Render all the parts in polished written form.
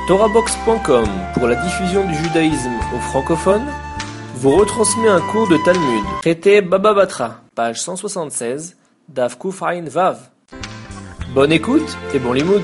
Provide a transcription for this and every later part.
TorahBox.com, pour la diffusion du judaïsme aux francophones, vous retransmet un cours de Talmud. Traité Baba Batra, page 176, Daf Kuf Ayin Vav. Bonne écoute et bon limoud.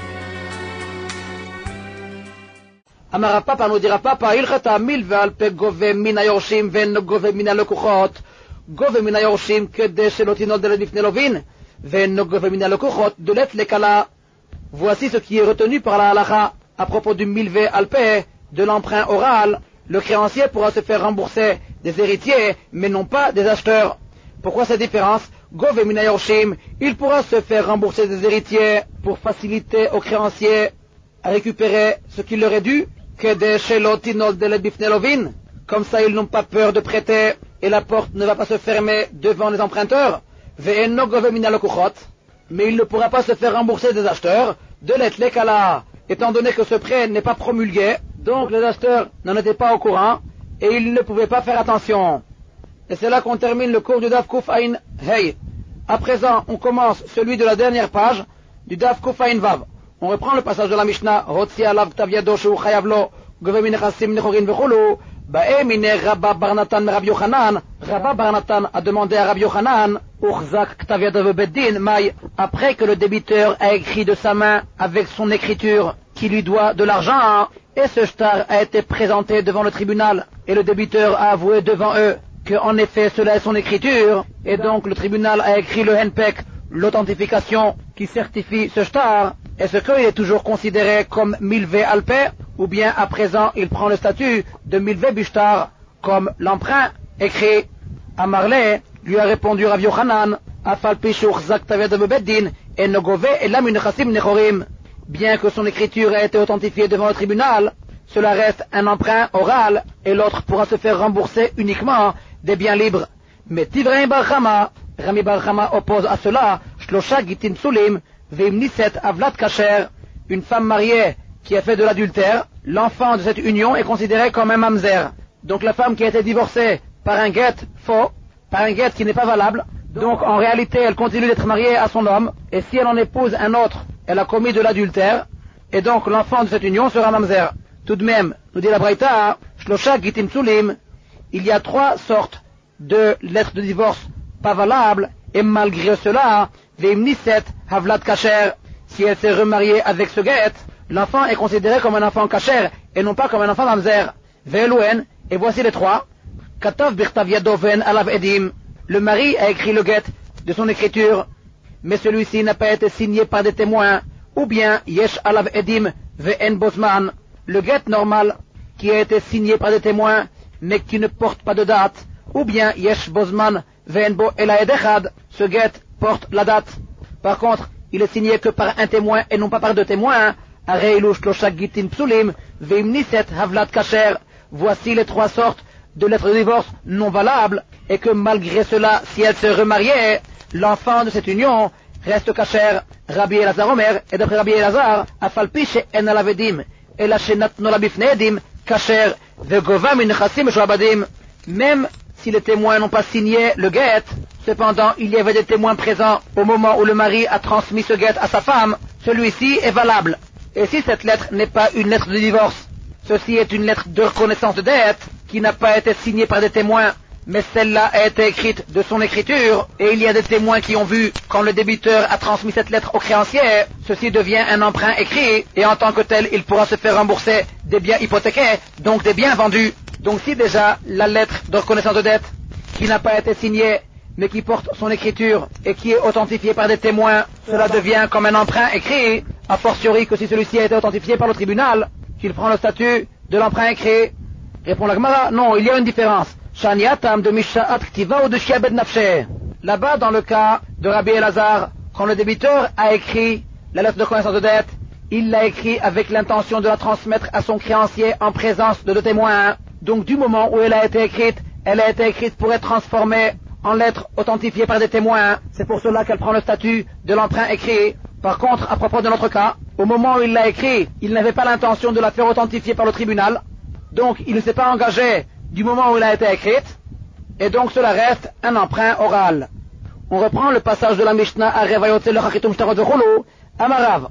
אמר הפאפה, נודי רפאפה, הלכת המיל ועל פה גובה מן היורשים ואינו גובה מן הלקוחות. גובה מן היורשים כדי שלא תינול דלת בפני לווין, ואינו גובה מן הלקוחות דלת לכלה. Voici ce qui est retenu par la halakha à propos du milvé alpé, de l'emprunt oral. Le créancier pourra se faire rembourser des héritiers, mais non pas des acheteurs. Pourquoi cette différence? Gove mina yorshim, il pourra se faire rembourser des héritiers pour faciliter aux créanciers à récupérer ce qu'il leur est dû, que des shelotinol de bifnelovin. Comme ça, ils n'ont pas peur de prêter et la porte ne va pas se fermer devant les emprunteurs. Ve'enno gove mina lokuchot, mais il ne pourra pas se faire rembourser des acheteurs de l'etlekala, étant donné que ce prêt n'est pas promulgué, donc les acheteurs n'en étaient pas au courant et ils ne pouvaient pas faire attention. Et c'est là qu'on termine le cours du Daf Kuf Ayin Hey. À présent, on commence celui de la dernière page du Daf Kuf Ayin Vav. On reprend le passage de la Mishnah, Rotsi alav ktav yado shu chayav lo, gove min nechasim nechorin vechulu, ba'e mine Rabba bar Natan me Rabbi Yochanan. Rabba bar Natan a demandé à Rabbi Yochanan, Urzak ktav yado beddin mai, après que le débiteur a écrit de sa main avec son écriture qui lui doit de l'argent, et ce shtar a été présenté devant le tribunal, et le débiteur a avoué devant eux que en effet cela est son écriture, et donc le tribunal a écrit le henpek, l'authentification qui certifie ce shtar. Est-ce qu'il est toujours considéré comme milvé alpé, ou bien à présent il prend le statut de milvé bishtar, comme l'emprunt écrit? Amarle lui a répondu Rav Yochanan, afal pishur zak taved bebeddin, et nogove et la minchasim nechorim. Bien que son écriture ait été authentifiée devant le tribunal, cela reste un emprunt oral, et l'autre pourra se faire rembourser uniquement des biens libres. Mais Tivrei Bar Chama, Rami Bar Chama oppose à cela Shlosha Gitin Psulim, Veimniset Avlat Kasher, une femme mariée qui a fait de l'adultère. L'enfant de cette union est considéré comme un mamzer. Donc la femme qui a été divorcée par un guet faux, par un guet qui n'est pas valable, donc en réalité elle continue d'être mariée à son homme, et si elle en épouse un autre, elle a commis de l'adultère, et donc l'enfant de cette union sera mamzer. Tout de même, nous dit la Braïta, Shlosha Gitim Psulim, il y a 3 sortes de lettres de divorce pas valables, et malgré cela, Veimniset Havlat Kasher, si elle s'est remariée avec ce guet, l'enfant est considéré comme un enfant kasher et non pas comme un enfant mamzer. Ve'elouen, et voici les 3. Katav birtav yado ve'en alav edim, le mari a écrit le guet de son écriture, mais celui-ci n'a pas été signé par des témoins, ou bien yesh alav edim ve'en bosman, le guet normal qui a été signé par des témoins mais qui ne porte pas de date, ou bien yesh bosman ve'en bo elaed echad, ce guet porte la date. Par contre, il est signé que par un témoin et non pas par 2 témoins. Areilu shlosha gitin psulim veimniset havlat kasher. Voici les 3 sortes de lettres de divorce non valables, et que malgré cela, si elle se remariait, l'enfant de cette union reste kasher. Rabbi Elazar Omer, et d'après Rabbi Elazar, afalpi she'en alav edim, ela shenatno la bifnei edim, kasher, vegova min nechasim shoabadim. Même si les témoins n'ont pas signé le guet, cependant il y avait des témoins présents au moment où le mari a transmis ce guet à sa femme, celui-ci est valable. Et si cette lettre n'est pas une lettre de divorce, ceci est une lettre de reconnaissance de dette qui n'a pas été signée par des témoins, mais celle-là a été écrite de son écriture, et il y a des témoins qui ont vu quand le débiteur a transmis cette lettre au créancier, ceci devient un emprunt écrit, et en tant que tel il pourra se faire rembourser des biens hypothéqués, donc des biens vendus. Donc si déjà la lettre de reconnaissance de dette, qui n'a pas été signée, mais qui porte son écriture et qui est authentifiée par des témoins, cela devient comme un emprunt écrit, a fortiori que si celui-ci a été authentifié par le tribunal, qu'il prend le statut de l'emprunt écrit. Répond la Gemara, non, il y a une différence. Shaniatam de Misha'at Ktiva ou de Shiabed Nafshe. Là-bas, dans le cas de Rabbi Elazar, quand le débiteur a écrit la lettre de reconnaissance de dette, il l'a écrit avec l'intention de la transmettre à son créancier en présence de 2 témoins. Donc du moment où elle a été écrite pour être transformée en lettre authentifiée par des témoins. C'est pour cela qu'elle prend le statut de l'emprunt écrit. Par contre, à propos de notre cas, au moment où il l'a écrit, il n'avait pas l'intention de la faire authentifier par le tribunal. Donc il ne s'est pas engagé du moment où elle a été écrite. Et donc cela reste un emprunt oral. On reprend le passage de la Mishnah à Revayotze le Chachitum Shtarot Vechulu, Amarav.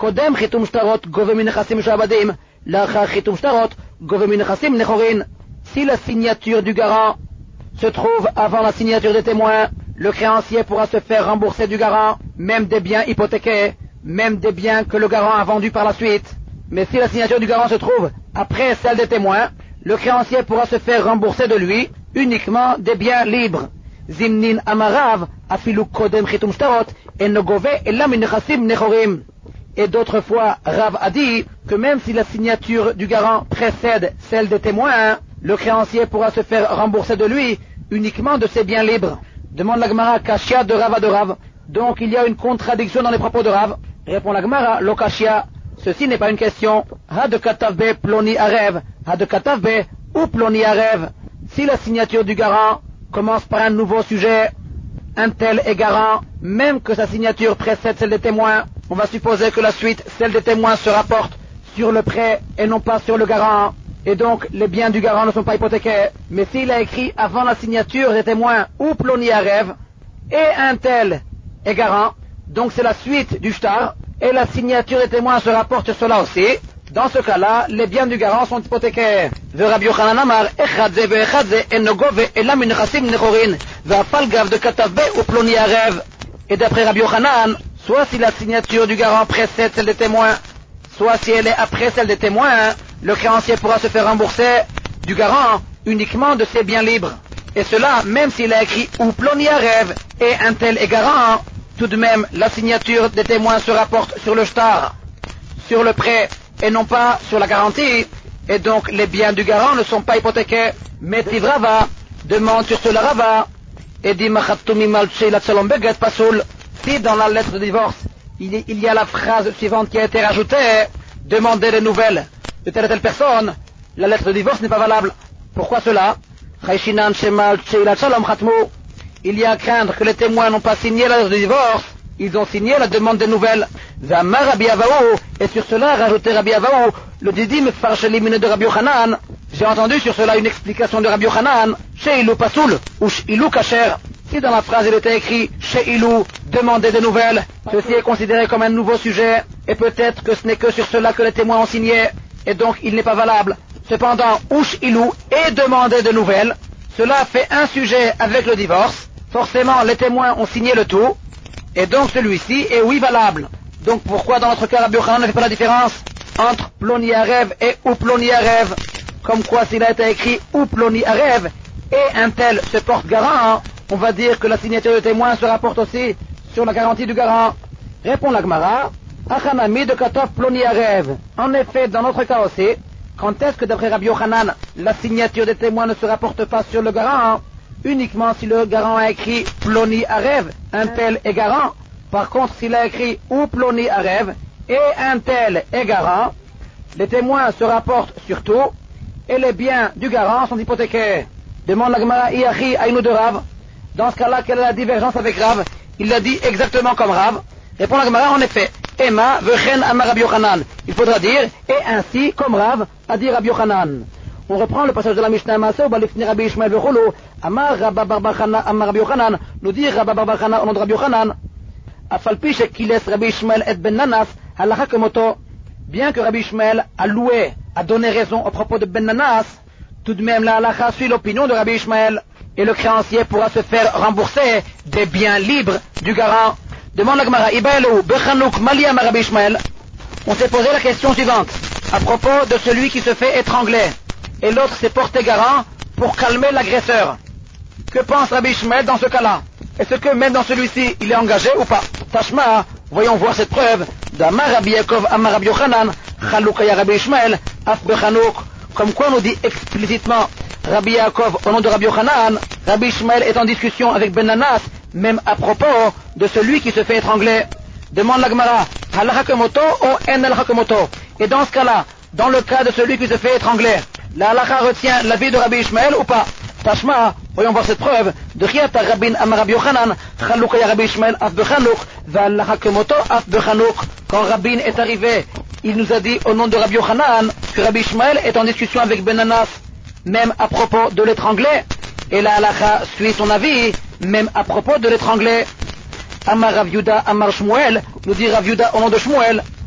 קודם חיתום שטרות גובה מנכסים משועבדים, לאחר חיתום שטרות גובה מנכסים נכורין. Si la signature du garant se trouve avant la signature des témoins, le créancier pourra se faire rembourser du garant, même des biens hypothéqués, même des biens que le garant a vendus par la suite. Mais si la signature du garant se trouve après celle des témoins, le créancier pourra se faire rembourser de lui uniquement des biens libres. Zimnin amarav afilu kodem chitum shtarot eno gove ella min nechasim nechorim. Et d'autres fois, Rav a dit que même si la signature du garant précède celle des témoins, le créancier pourra se faire rembourser de lui uniquement de ses biens libres. Demande la Gemara Kashia de Rav à de Rav. Donc il y a une contradiction dans les propos de Rav. Répond la Gemara, lo Kashia. Ceci n'est pas une question. Ha de katavbe ploni arev, ha de katavbe ou ploni arev. Si la signature du garant commence par un nouveau sujet, un tel est garant, même que sa signature précède celle des témoins, on va supposer que la suite, celle des témoins, se rapporte sur le prêt et non pas sur le garant. Et donc, les biens du garant ne sont pas hypothéqués. Mais s'il a écrit avant la signature des témoins ou ploni arev, et un tel est garant, donc c'est la suite du shtar, et la signature des témoins se rapporte sur cela aussi, dans ce cas-là, les biens du garant sont hypothéqués. Ve Rabbi Yochanan amar, echadze ve echadze eno gove ela min nechasim nechorin, ve'afal gav de katavbe ou ploni arev. Et d'après Rabbi Yochanan, soit si la signature du garant précède celle des témoins, soit si elle est après celle des témoins, le créancier pourra se faire rembourser du garant uniquement de ses biens libres. Et cela, même s'il a écrit ou ploni arev et un tel est garant, tout de même, la signature des témoins se rapporte sur le shtar, sur le prêt, et non pas sur la garantie, et donc les biens du garant ne sont pas hypothéqués. Mais Tivrava demande sur cela Rava, et dit pasoul. Si dans la lettre de divorce, il y a la phrase suivante qui a été rajoutée, demander des nouvelles de telle et telle personne, la lettre de divorce n'est pas valable. Pourquoi cela? Il y a à craindre que les témoins n'ont pas signé la lettre de divorce, ils ont signé la demande des nouvelles. Et sur cela, rajouter Rabbi Avaou, le didim farchelimine de Rabbi Yochanan. J'ai entendu sur cela une explication de Rabbi Yochanan, Sheilou pasoul ou Sheilou kacher. Si dans la phrase il était écrit Sheilou, demander des nouvelles, ceci est considéré comme un nouveau sujet, et peut-être que ce n'est que sur cela que les témoins ont signé, et donc il n'est pas valable. Cependant, Ush Ilou et demander de nouvelles, cela fait un sujet avec le divorce. Forcément, les témoins ont signé le tout, et donc celui-ci est oui valable. Donc pourquoi dans notre cas Rabbi Yochanan ne fait pas la différence entre ploni arev et ou ploni arev? Comme quoi s'il a été écrit ou ploni arev et un tel se porte garant, on va dire que la signature de témoin se rapporte aussi sur la garantie du garant. Répond la Gemara, Achanami de Katov ploni arev. En effet, dans notre cas aussi, quand est-ce que d'après Rabbi Yochanan, la signature des témoins ne se rapporte pas sur le garant? Uniquement si le garant a écrit ploni arev, un tel est garant. Par contre, s'il a écrit ou ploni arev et un tel est garant, les témoins se rapportent sur tout et les biens du garant sont hypothéqués. Demande la Gemara Iachi Aïnou de Rav. Dans ce cas-là, quelle est la divergence avec Rav? Il l'a dit exactement comme Rav. Répond la Gemara en effet. Emma vechen amar Rabbi Yochanan. Il faudra dire et ainsi comme Rav a dit Rabbi Yochanan. On reprend le passage de la Mishnah Maaseh, Balifni Rabbi Ishmael Vechulu, Amar Rabba Barbachana, Amar Rabbi Yochanan, nous dit Rabba Barbachana au nom de Rabbi Yochanan, Afalpi Shekiles Rabbi Ishmael et Ben Nanas, Halacha Kemoto, bien que Rabbi Ishmael a loué, a donné raison au propos de Ben Nanas, tout de même la halacha suit l'opinion de Rabbi Ishmael, et le créancier pourra se faire rembourser des biens libres du garant. Demande la Gemara, Ibaelou, Bechanouk, Maliam Rabbi Ishmael. On s'est posé la question suivante, à propos de celui qui se fait étrangler. Et l'autre s'est porté garant pour calmer l'agresseur. Que pense Rabbi Ishmael dans ce cas-là? Est-ce que même dans celui-ci, il est engagé ou pas? Tashma, voyons voir cette preuve. D'Amar Rabbi Yaakov, Amar Rabbi Yochanan, Chaloukaya Rabbi Ishmael, Af Bechanouk. Comme quoi on nous dit explicitement Rabbi Yaakov au nom de Rabbi Yochanan, Rabbi Ishmael est en discussion avec Ben Nanas, même à propos de celui qui se fait étrangler. Demande la Gemara, Halacha Kemoto ou En Halacha Kemoto? Et dans ce cas-là, dans le cas de celui qui se fait étrangler, la halacha retient l'avis de Rabbi Ishmael ou pas? Tashma, voyons voir cette preuve. De Chiata Rabbin Amar Rabbi Yochanan, Chaloukaya Rabbi Ishmael Af Bechanouk, Halacha Kemoto Af Bechanouk. Quand Rabbin est arrivé, il nous a dit au nom de Rabbi Yochanan que Rabbi Ishmael est en discussion avec Ben Nanas, même à propos de l'étrangler. Et la halacha suit son avis, même à propos de l'étrangler. Amar Rav Yuda Amar Shmuel, nous dit Rav Yuda au nom de Shmuel,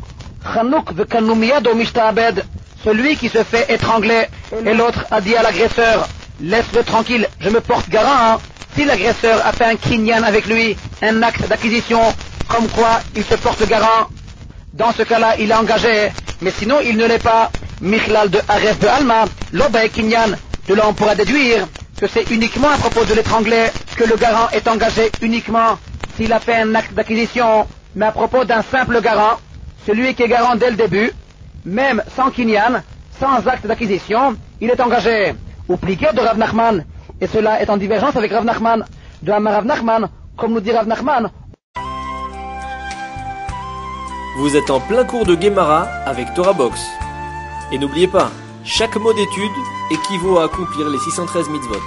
Chanouk vekanu miyado mishtabed, celui qui se fait étrangler. Et l'autre a dit à l'agresseur, laisse-le tranquille, je me porte garant. Si l'agresseur a fait un kinyan avec lui, un acte d'acquisition, comme quoi il se porte garant, dans ce cas-là, il est engagé, mais sinon il ne l'est pas. Michlal de Aref de Alma, l'obé kinyan, de là on pourra déduire que c'est uniquement à propos de l'étrangler que le garant est engagé uniquement s'il a fait un acte d'acquisition, mais à propos d'un simple garant, celui qui est garant dès le début, même sans kinyan, sans acte d'acquisition, il est engagé. Ou pliqué de Rav Nachman, et cela est en divergence avec Rav Nachman. De Amar Rav Nachman, comme nous dit Rav Nachman. Vous êtes en plein cours de Gemara avec Torah Box. Et n'oubliez pas, chaque mot d'étude équivaut à accomplir les 613 mitzvot.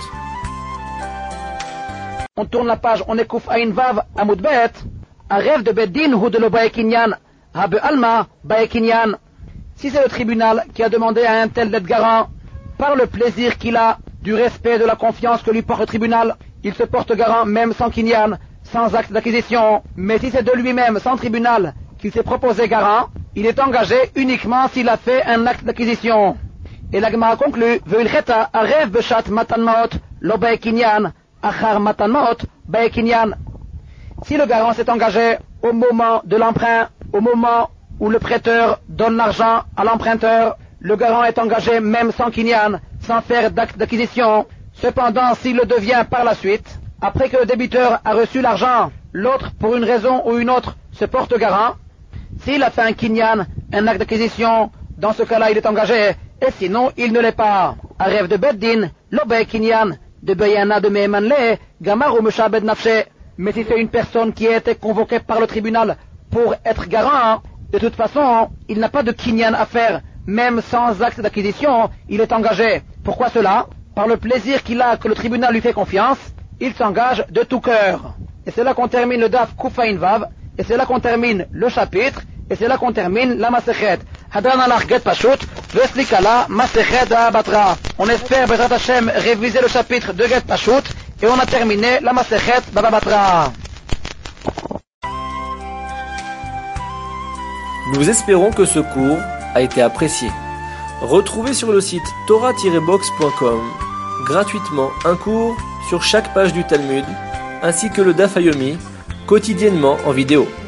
On tourne la page, on écoute Aïn Vav, Amoud Bet, un rêve de Beddin ou de lo Baekinyan, Habe Alma, Baekinyan. Si c'est le tribunal qui a demandé à un tel d'être garant, par le plaisir qu'il a du respect de la confiance que lui porte le tribunal, il se porte garant même sans kinyan, sans acte d'acquisition. Mais si c'est de lui-même, sans tribunal, qu'il s'est proposé garant, il est engagé uniquement s'il a fait un acte d'acquisition. Et la Gemara conclut, Ve'ilcheta arev beshat matanmaot lo baekinyan, achar matanmaot baekinyan. Si le garant s'est engagé au moment de l'emprunt, au moment où le prêteur donne l'argent à l'emprunteur, le garant est engagé même sans kinyan, sans faire d'acte d'acquisition. Cependant, s'il le devient par la suite, après que le débiteur a reçu l'argent, l'autre, pour une raison ou une autre, se porte garant. S'il a fait un kinyan, un acte d'acquisition, dans ce cas-là, il est engagé, et sinon, il ne l'est pas. Arrêve de Beddin, l'obé kinyan, de Beyana de Mehemanle, Gamar ou Meshabed Nafshe. Mais si c'est une personne qui a été convoquée par le tribunal pour être garant, de toute façon, il n'a pas de kinyan à faire. Même sans acte d'acquisition, il est engagé. Pourquoi cela? Par le plaisir qu'il a que le tribunal lui fait confiance, il s'engage de tout cœur. Et c'est là qu'on termine le Daf Kufain Vav, et c'est là qu'on termine le chapitre, et c'est là qu'on termine la Masechet. Hadran alach get pashut, veslikala Masechet Batra. On espère, Bezrat Hashem, réviser le chapitre de Get Pashut, et on a terminé la Masechet Baba Batra. Nous espérons que ce cours a été apprécié. Retrouvez sur le site torah-box.com gratuitement un cours sur chaque page du Talmud, ainsi que le Daf Yomi, quotidiennement en vidéo.